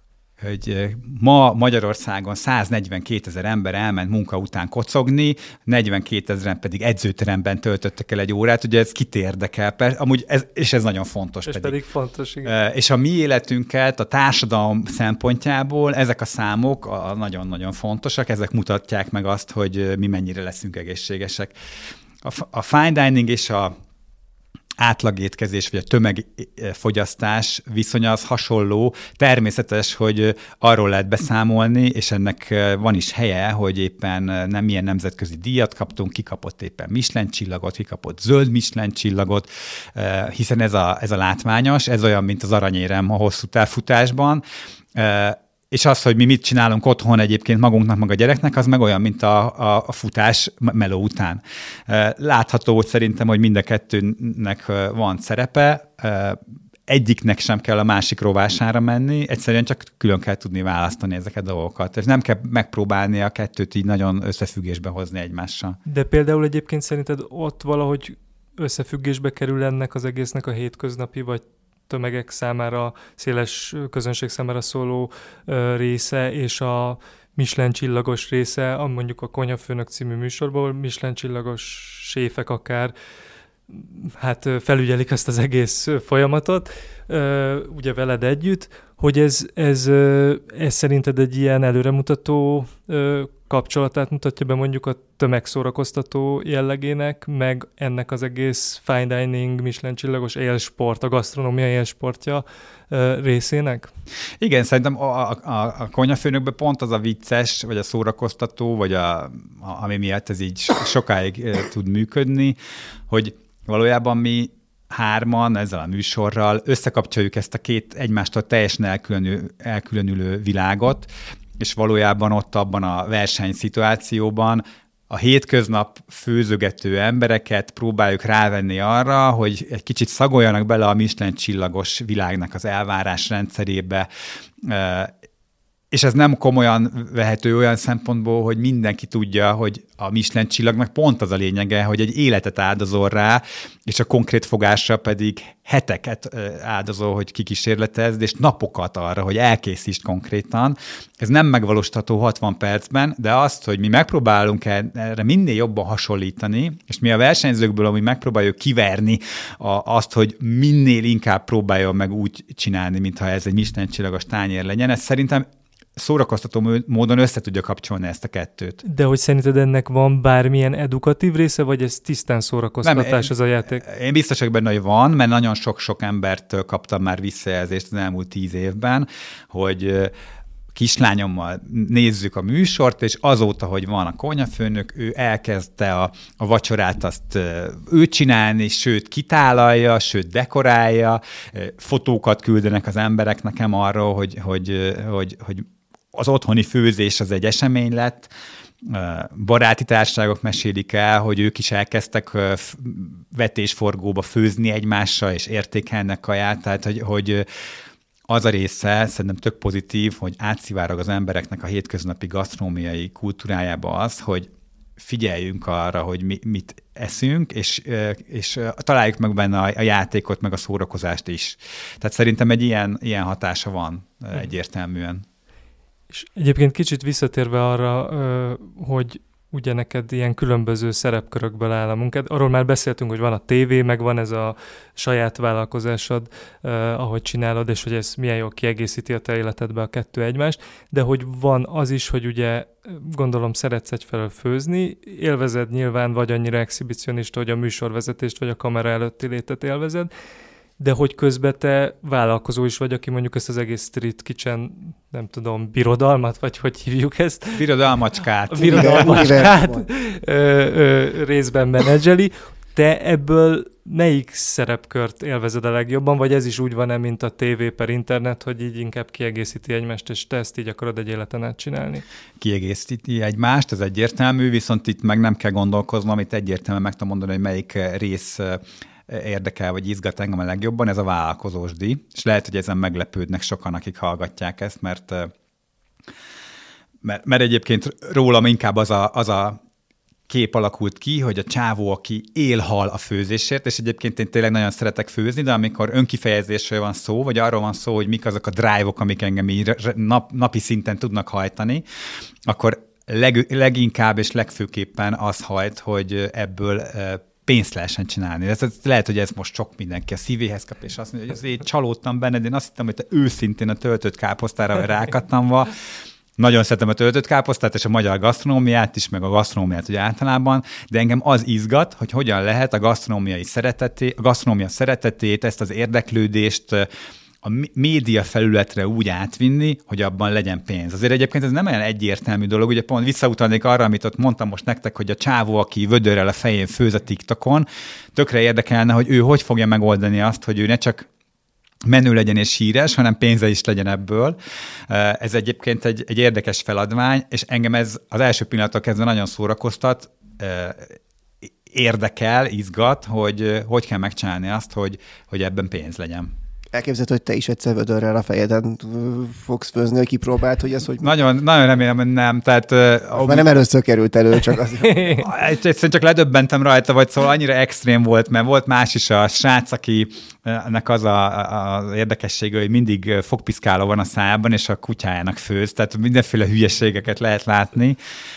ma Magyarországon 142 000 ember elment munka után kocogni, 42 000 pedig edzőteremben töltöttek el egy órát, ugye ez kit érdekel, amúgy és ez nagyon fontos. És pedig fontos, igen. És a mi életünket, a társadalom szempontjából ezek a számok nagyon-nagyon fontosak, ezek mutatják meg azt, hogy mi mennyire leszünk egészségesek. A fine dining és átlagétkezés vagy a tömegfogyasztás viszonya az hasonló. Természetes, hogy arról lehet beszámolni, és ennek van is helye, hogy éppen nem milyen nemzetközi díjat kaptunk, ki kapott éppen Michelin csillagot, ki kapott zöld Michelin csillagot, hiszen ez a látványos, ez olyan, mint az aranyérem a hosszú távfutásban. És az, hogy mi mit csinálunk otthon egyébként magunknak, meg a gyereknek, az meg olyan, mint a futás meló után. Látható, hogy szerintem, hogy mind a kettőnek van szerepe, egyiknek sem kell a másik rovására menni, egyszerűen csak külön kell tudni választani ezeket a dolgokat. És nem kell megpróbálni a kettőt így nagyon összefüggésbe hozni egymással. De például egyébként szerinted ott valahogy összefüggésbe kerül ennek az egésznek a hétköznapi, vagy tömegek számára, széles közönség számára szóló része, és a Michelin csillagos része, mondjuk a Konyhafőnök című műsorból, Michelin csillagos séfek akár, hát felügyelik ezt az egész folyamatot, ugye veled együtt, hogy ez szerinted egy ilyen előremutató kapcsolatát mutatja be mondjuk a tömegszórakoztató jellegének, meg ennek az egész fine dining, Michelin csillagos élsport, a gasztronómia élsportja részének? Igen, szerintem a Konyhafőnökben pont az a vicces, vagy a szórakoztató, vagy ami miatt ez így sokáig tud működni, hogy valójában mi hárman ezzel a műsorral összekapcsoljuk ezt a két egymástól teljesen elkülönülő világot, és valójában ott abban a versenyszituációban a hétköznap főzögető embereket próbáljuk rávenni arra, hogy egy kicsit szagoljanak bele a Michelin csillagos világnak az elvárás rendszerébe, és ez nem komolyan vehető olyan szempontból, hogy mindenki tudja, hogy a Michelin csillagnak pont az a lényege, hogy egy életet áldozol rá, és a konkrét fogásra pedig heteket áldozol, hogy kikísérletezd, és napokat arra, hogy elkészítsd konkrétan. Ez nem megvalósítható 60 percben, de azt, hogy mi megpróbálunk erre minél jobban hasonlítani, és mi a versenyzőkből, ami megpróbáljuk kiverni azt, hogy minél inkább próbáljon meg úgy csinálni, mintha ez egy Michelin csillagos tányér legyen, ez szerintem szórakoztató módon össze tudja kapcsolni ezt a kettőt. De hogy szerinted ennek van bármilyen edukatív része, vagy ez tisztán szórakoztatás ez a játék? Én biztos vagyok benne, hogy van, mert nagyon sok-sok embertől kaptam már visszajelzést az elmúlt 10 évben, hogy kislányommal nézzük a műsort, és azóta, hogy van a Konyhafőnök, ő elkezdte a vacsorát azt ő csinálni, sőt kitálalja, sőt dekorálja, fotókat küldenek az emberek nekem arról, hogy az otthoni főzés az egy esemény lett, baráti társaságok mesélik el, hogy ők is elkezdtek vetésforgóba főzni egymással, és értékelnek kaját, tehát hogy az a része szerintem tök pozitív, hogy átszivárog az embereknek a hétköznapi gasztronómiai kultúrájába az, hogy figyeljünk arra, hogy mit eszünk, és találjuk meg benne a játékot, meg a szórakozást is. Tehát szerintem egy ilyen hatása van egyértelműen. És egyébként kicsit visszatérve arra, hogy ugye neked ilyen különböző szerepkörökből áll a munkád. Arról már beszéltünk, hogy van a tévé, meg van ez a saját vállalkozásod, ahogy csinálod, és hogy ez milyen jól kiegészíti a te életedbe a kettő egymást, de hogy van az is, hogy ugye gondolom szeretsz egyfelől főzni, élvezed nyilván, vagy annyira exhibicionista, hogy a műsorvezetést, vagy a kamera előtti létet élvezed, de hogy közben te vállalkozó is vagy, aki mondjuk ezt az egész street kitchen, nem tudom, birodalmat, vagy hogy hívjuk ezt? Birodalmacskát részben menedzseli. Te ebből melyik szerepkört élvezed a legjobban, vagy ez is úgy van-e, mint a tévé per internet, hogy így inkább kiegészíti egymást, és te ezt így akarod egy életen át csinálni? Kiegészíti egymást, ez egyértelmű, viszont itt meg nem kell gondolkoznom, itt egyértelműen meg tudom mondani, hogy melyik rész érdekel, vagy izgat engem a legjobban, ez a vállalkozós díj, és lehet, hogy ezen meglepődnek sokan, akik hallgatják ezt, mert egyébként rólam inkább az a kép alakult ki, hogy a csávó, aki él-hal a főzésért, és egyébként én tényleg nagyon szeretek főzni, de amikor önkifejezésről van szó, vagy arról van szó, hogy mik azok a drive-ok, amik engem így napi szinten tudnak hajtani, akkor leginkább és legfőképpen az hajt, hogy ebből pénzt lehessen csinálni. Lehet, hogy ez most sok mindenki a szívéhez kap, és azt mondja, hogy azért csalódtam benned, én azt hittem, hogy te őszintén a töltött káposztára vagy rákattamva, nagyon szeretem a töltött káposztát, és a magyar gasztronómiát is, meg a gasztronómiát ugye általában, de engem az izgat, hogy hogyan lehet a gasztronómia szeretetét, ezt az érdeklődést a média felületre úgy átvinni, hogy abban legyen pénz. Azért egyébként ez nem olyan egyértelmű dolog, ugye pont visszautalnék arra, amit ott mondtam most nektek, hogy a csávó, aki vödörrel a fején főz a TikTokon, tökre érdekelne, hogy ő hogy fogja megoldani azt, hogy ő ne csak menő legyen és híres, hanem pénze is legyen ebből. Ez egyébként egy érdekes feladvány, és engem ez az első pillanattól kezdve nagyon szórakoztat, érdekel, izgat, hogy kell megcsinálni azt, hogy ebben pénz legyen. Elképzelhető, hogy te is egyszer vödörrel a fejeden fogsz főzni, hogy kipróbált, hogy ez hogy... Nagyon, nagyon remélem, hogy nem. Tehát, már nem először került elő, csak az... Egyszerűen csak ledöbbentem rajta, vagy szóval annyira extrém volt, mert volt más is a srác, akinek az az érdekessége, hogy mindig fogpiszkáló van a szájában, és a kutyájának főz, tehát mindenféle hülyeségeket lehet látni.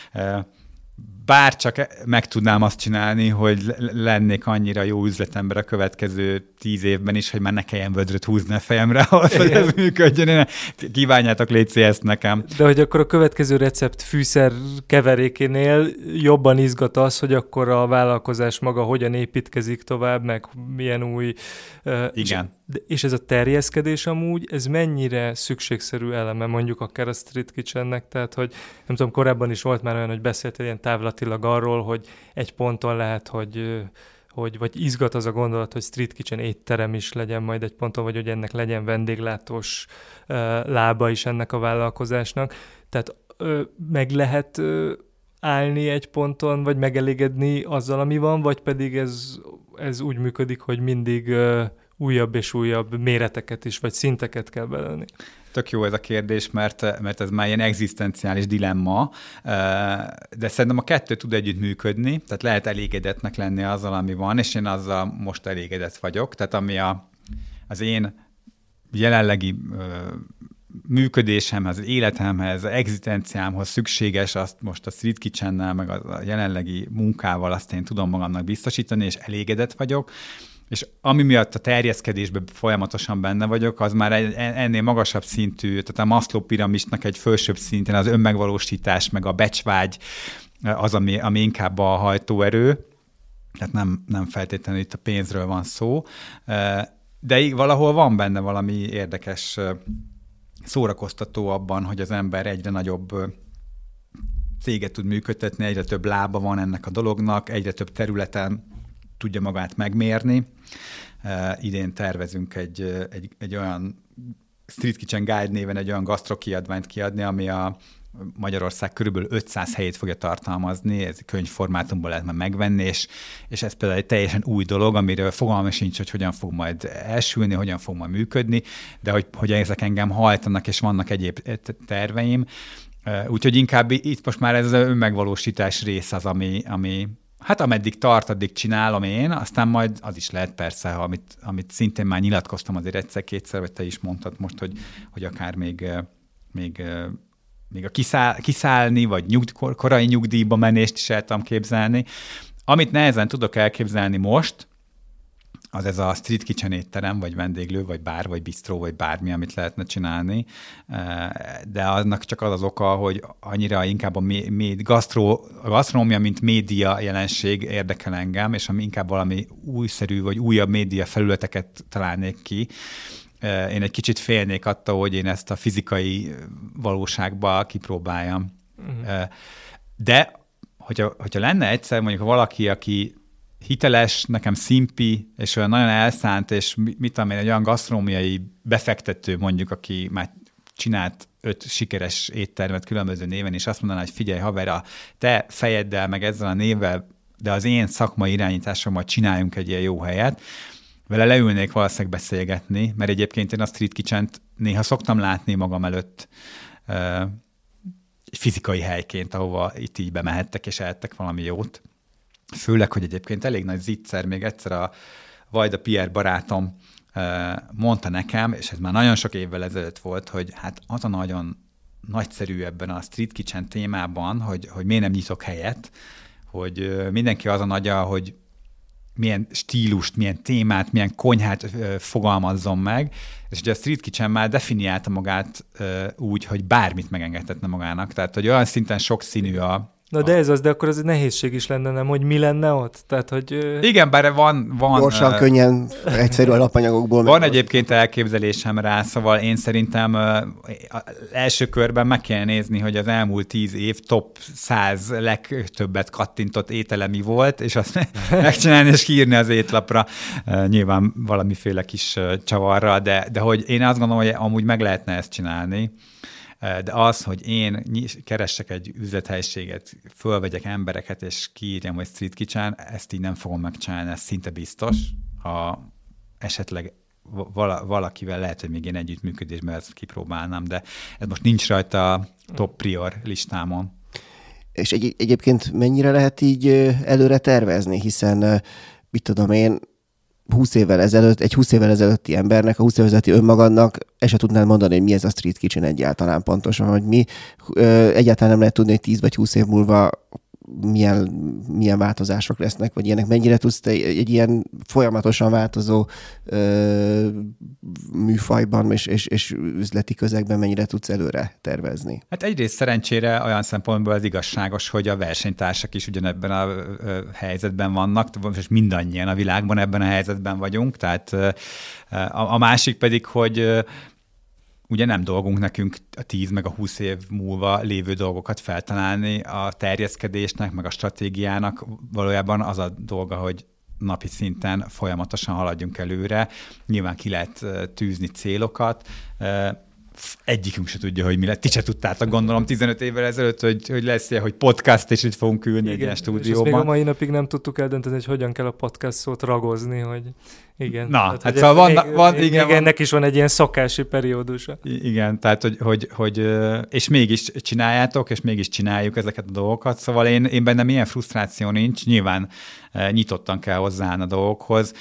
Bár csak meg tudnám azt csinálni, hogy lennék annyira jó üzletember a következő 10 évben is, hogy már ne kelljen vödröt húzni a fejemre ahhoz, hogy ez működjön. Kívánjátok, légy ezt nekem. De hogy akkor a következő recept fűszer keverékénél jobban izgat az, hogy akkor a vállalkozás maga hogyan építkezik tovább, meg milyen új... Igen. És ez a terjeszkedés amúgy, ez mennyire szükségszerű eleme mondjuk akár a Street Kitchennek, tehát hogy nem tudom, korábban is volt már olyan, hogy beszéltél ilyen távlatilag arról, hogy egy ponton lehet, hogy vagy izgat az a gondolat, hogy Street Kitchen étterem is legyen majd egy ponton, vagy hogy ennek legyen vendéglátós lába is ennek a vállalkozásnak. Tehát meg lehet állni egy ponton, vagy megelégedni azzal, ami van, vagy pedig ez úgy működik, hogy mindig újabb és újabb méreteket is, vagy szinteket kell belőni. Tök jó ez a kérdés, mert ez már ilyen egzisztenciális dilemma, de szerintem a kettő tud együtt működni, tehát lehet elégedetnek lenni azzal, ami van, és én azzal most elégedett vagyok. Tehát ami az én jelenlegi működésemhez, az életemhez, az egzisztenciámhoz szükséges, azt most a Street Kitchennel, meg a jelenlegi munkával azt én tudom magamnak biztosítani, és elégedett vagyok. És ami miatt a terjeszkedésben folyamatosan benne vagyok, az már ennél magasabb szintű, tehát a Maslow piramisnak egy felsőbb szintén az önmegvalósítás, meg a becsvágy az, ami inkább a hajtóerő, tehát nem feltétlenül itt a pénzről van szó, de valahol van benne valami érdekes szórakoztató abban, hogy az ember egyre nagyobb céget tud működtetni, egyre több lába van ennek a dolognak, egyre több területen tudja magát megmérni. Idén tervezünk egy olyan Street Kitchen Guide néven egy olyan gasztrokiadványt kiadni, ami a Magyarország körülbelül 500 helyét fogja tartalmazni, ez könyvformátumban lehet már megvenni, és ez például egy teljesen új dolog, amiről fogalmam sincs, hogy hogyan fog majd elsülni, hogyan fog majd működni, de hogy ezek engem hajtanak, és vannak egyéb terveim. Úgyhogy inkább itt most már ez az önmegvalósítás rész az, ami hát ameddig tart, addig csinálom én, aztán majd az is lehet persze, amit szintén már nyilatkoztam azért egyszer-kétszer, vagy te is mondtad most, hogy akár még a kiszállni, vagy korai nyugdíjba menést is el tudom képzelni. Amit nehezen tudok elképzelni most, az ez a Street Kitchen étterem, vagy vendéglő, vagy bár, vagy bistró, vagy bármi, amit lehetne csinálni. De annak csak az oka, hogy annyira inkább a gasztronómia, mint média jelenség érdekel engem, és ami inkább valami újszerű, vagy újabb média felületeket találnék ki. Én egy kicsit félnék attól, hogy én ezt a fizikai valóságba kipróbáljam. De hogyha lenne egyszer mondjuk valaki, aki hiteles, nekem szimpi, és olyan nagyon elszánt, és mit tudom én, egy olyan gasztronómiai befektető mondjuk, aki már csinált 5 sikeres éttermet különböző néven, és azt mondaná, hogy figyelj haver, a te fejeddel, meg ezzel a névvel, de az én szakmai irányításommal csináljunk egy ilyen jó helyet, vele leülnék valószínűleg beszélgetni, mert egyébként én a Street Kitchent néha szoktam látni magam előtt fizikai helyként, ahova itt így bemehettek, és ehettek valami jót. Főleg, hogy egyébként elég nagy zicser, még egyszer a Vajda Pierre barátom mondta nekem, és ez már nagyon sok évvel ezelőtt volt, hogy hát az a nagyon nagyszerű ebben a Street Kitchen témában, hogy miért nem nyitok helyet, hogy mindenki az a nagyja, hogy milyen stílust, milyen témát, milyen konyhát fogalmazzon meg, és ugye a Street Kitchen már definiálta magát úgy, hogy bármit megengedhetne magának, tehát hogy olyan szinten sokszínű de ez az, de akkor az egy nehézség is lenne, nem? Hogy mi lenne ott? Tehát, hogy... Igen, bár van gyorsan, könnyen, egyszerű alapanyagokból. Van egyébként elképzelésem rá, szóval én szerintem első körben meg kell nézni, hogy az elmúlt 10 év top 100 legtöbbet kattintott étele mi volt, és azt megcsinálni és kiírni az étlapra. Nyilván valamiféle kis csavarral, de hogy én azt gondolom, hogy amúgy meg lehetne ezt csinálni. De az, hogy én keressek egy üzlethelyiséget, fölvegyek embereket, és kiírjam, hogy Street Kitchen, ezt így nem fogom megcsinálni, ez szinte biztos. Ha esetleg valakivel lehet, hogy még én együttműködésben ezt kipróbálnám, de ez most nincs rajta a top prior listámon. És egyébként mennyire lehet így előre tervezni, hiszen mit tudom én, 20 évvel ezelőtti embernek, a 20 évvel ezelőtti önmagadnak se tudnád mondani, hogy mi ez a Street Kitchen egyáltalán pontosan, hogy mi egyáltalán nem lehet tudni, hogy 10 vagy 20 év múlva milyen változások lesznek, vagy ilyenek. Mennyire tudsz te egy ilyen folyamatosan változó műfajban és üzleti közegben mennyire tudsz előre tervezni? Hát egyrészt szerencsére olyan szempontból az igazságos, hogy a versenytársak is ugyanebben a helyzetben vannak, és mindannyian a világban ebben a helyzetben vagyunk, tehát a másik pedig, hogy ugye nem dolgunk nekünk a 10 meg a 20 év múlva lévő dolgokat feltalálni, a terjeszkedésnek, meg a stratégiának valójában az a dolga, hogy napi szinten folyamatosan haladjunk előre. Nyilván ki lehet tűzni célokat, egyikünk se tudja, hogy mi lett. Ti se tudtátok, gondolom, 15 évvel ezelőtt, hogy lesz ilyen, hogy podcast, és itt fogunk ülni egy ilyen stúdióban. És még a mai napig nem tudtuk eldönteni, hogy hogyan kell a podcast szót ragozni, hogy igen. Na, tehát, hát szóval igen, ennek is van egy ilyen szokási periódusa. Igen, tehát, hogy és mégis csináljátok, és mégis csináljuk ezeket a dolgokat, szóval én bennem ilyen frusztráció nincs, nyilván nyitottan kell hozzáállni a dolgokhoz.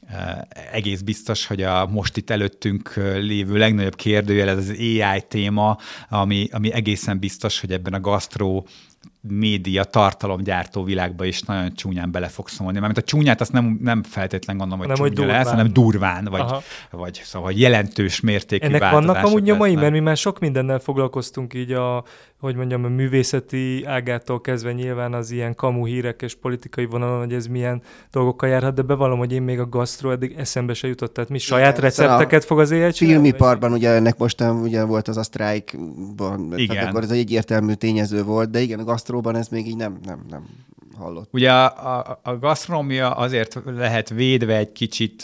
Egész biztos, hogy a most itt előttünk lévő legnagyobb kérdőjel ez az AI téma, ami egészen biztos, hogy ebben a gasztró média tartalomgyártó világba is nagyon csúnyán bele fog szólni. Mármint a csúnyát azt nem feltétlen gondolom, hogy csúnya lesz, hanem durván, vagy szóval jelentős mértékű ennek változások vannak amúgy nyomai, lesznek. mert mi már sok mindennel foglalkoztunk így a művészeti ágától kezdve nyilván az ilyen kamu hírek és politikai vonalon, hogy ez milyen dolgokkal járhat, de bevallom, hogy én még a gasztró eddig eszembe se jutott. Tehát mi saját recepteket fog az AI csinálni? Filmiparban ugye ennek mostan ugye volt az a sztrájkban, tehát akkor ez egy egyértelmű tényező volt, de igen, a gasztróban ez még így nem hallott. Ugye a gasztronómia azért lehet védve egy kicsit,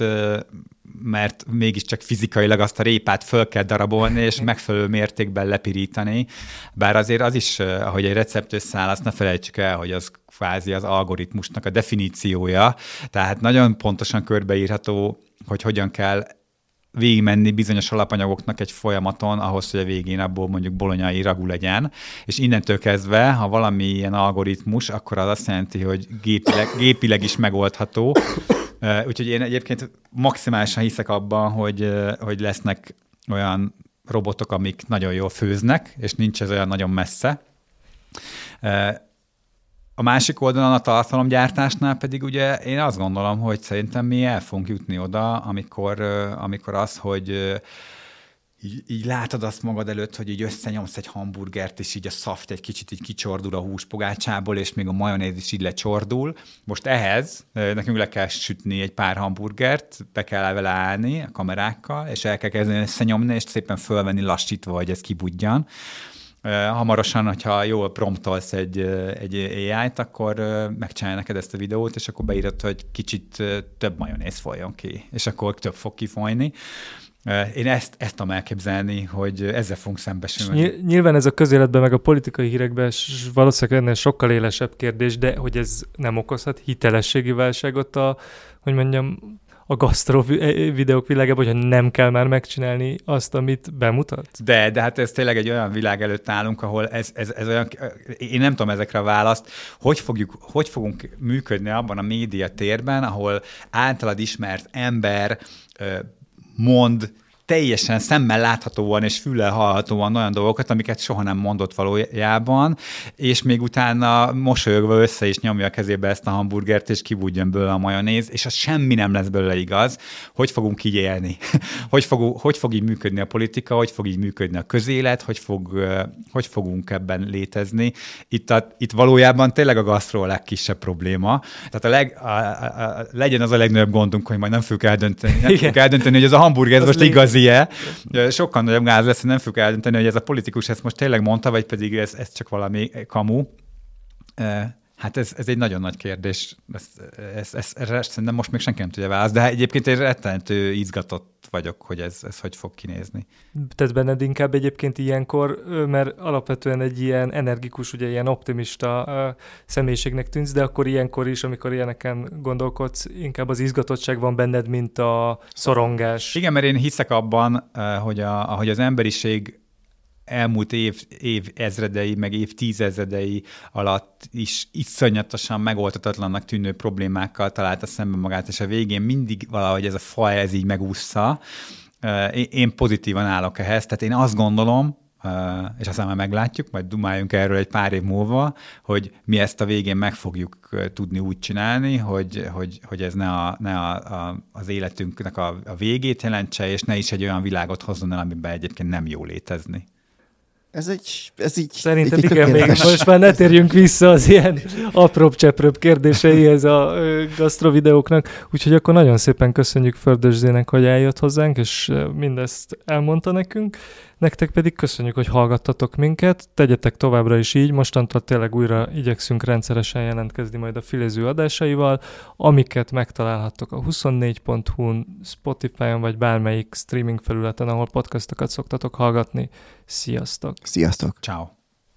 mert mégiscsak fizikailag azt a répát föl kell darabolni, és megfelelő mértékben lepirítani. Bár azért az is, ahogy egy recept összeáll, azt ne felejtsük el, hogy az kvázi az algoritmusnak a definíciója, tehát nagyon pontosan körbeírható, hogy hogyan kell végigmenni bizonyos alapanyagoknak egy folyamaton ahhoz, hogy a végén abból mondjuk bolonyai ragú legyen, és innentől kezdve, ha valami ilyen algoritmus, akkor az azt jelenti, hogy gépileg is megoldható. Úgyhogy én egyébként maximálisan hiszek abban, hogy lesznek olyan robotok, amik nagyon jól főznek, és nincs ez olyan nagyon messze. A másik oldalon a tartalomgyártásnál pedig ugye én azt gondolom, hogy szerintem mi el fogunk jutni oda, amikor az, hogy így látod azt magad előtt, hogy így összenyomsz egy hamburgert, és így a szaft egy kicsit így kicsordul a húspogácsából, és még a majonéz is így lecsordul. Most ehhez nekünk le kell sütni egy pár hamburgert, be kell vele állni a kamerákkal, és el kell kezdeni összenyomni, és szépen fölvenni lassítva, hogy ez kibudjan. Hamarosan, hogyha jól promptolsz egy AI-t, akkor megcsinálja neked ezt a videót, és akkor beírod, hogy kicsit több majonéz folyjon ki, és akkor több fog kifolyni. Én ezt tudom elképzelni, hogy ezzel fogunk szembesülni. Nyilván ez a közéletben, meg a politikai hírekben valószínűleg ennél sokkal élesebb kérdés, de hogy ez nem okozhat hitelességi válságot a gasztró videók világában, hogyha nem kell már megcsinálni azt, amit bemutat? De hát ez tényleg egy olyan világ előtt állunk, ahol ez olyan, én nem tudom ezekre a választ, hogy fogunk működni abban a média térben, ahol általad ismert ember mond teljesen szemmel láthatóan és füllel hallhatóan olyan dolgokat, amiket soha nem mondott valójában, és még utána mosolyogva össze is nyomja a kezébe ezt a hamburgert, és kibújjon belőle a majonéz, és az semmi nem lesz belőle igaz. Hogy fogunk így élni? Hogy fog így működni a politika, hogy fog így működni a közélet, hogy fogunk ebben létezni? Itt valójában tényleg a gasztró a legkisebb probléma. Tehát legyen az a legnagyobb gondunk, hogy majd nem fogjuk eldönteni, hogy ez a hamburger most igazi-e. Sokkal nagyobb gáz lesz, hogy nem fogjuk eldönteni, hogy ez a politikus ezt most tényleg mondta, vagy pedig ez csak valami kamu. Hát ez egy nagyon nagy kérdés. Erre szerintem most még senki nem tudja választ, de egyébként én rettentő izgatott vagyok, hogy ez hogy fog kinézni. Tehát benned inkább egyébként ilyenkor, mert alapvetően egy ilyen energikus, ugye ilyen optimista személyiségnek tűnsz, de akkor ilyenkor is, amikor ilyeneken gondolkodsz, inkább az izgatottság van benned, mint a szorongás. Igen, mert én hiszek abban, hogy ahogy az emberiség elmúlt év ezredei, meg évtizedei alatt is iszonyatosan megoldhatatlannak tűnő problémákkal találta szemben magát, és a végén mindig valahogy ez a faj ez így megúszza. Én pozitívan állok ehhez, tehát én azt gondolom, és aztán már meglátjuk, majd dumáljunk erről egy pár év múlva, hogy mi ezt a végén meg fogjuk tudni úgy csinálni, hogy ez ne az életünknek a végét jelentse, és ne is egy olyan világot hozzon el, amiben egyébként nem jó létezni. Ez így... Szerinted igen, még most már ne térjünk vissza az ilyen apróbb-cseprőbb kérdéseihez a gasztrovideóknak. Úgyhogy akkor nagyon szépen köszönjük Földös Zének, hogy eljött hozzánk, és mindezt elmondta nekünk. Nektek pedig köszönjük, hogy hallgattatok minket. Tegyetek továbbra is így. Mostantól tényleg újra igyekszünk rendszeresen jelentkezni majd a Filéző adásaival, amiket megtalálhattok a 24.hu-n, Spotify-on vagy bármelyik streaming felületen, ahol podcastokat szoktatok hallgatni. Sziasztok! Sziasztok! Ciao.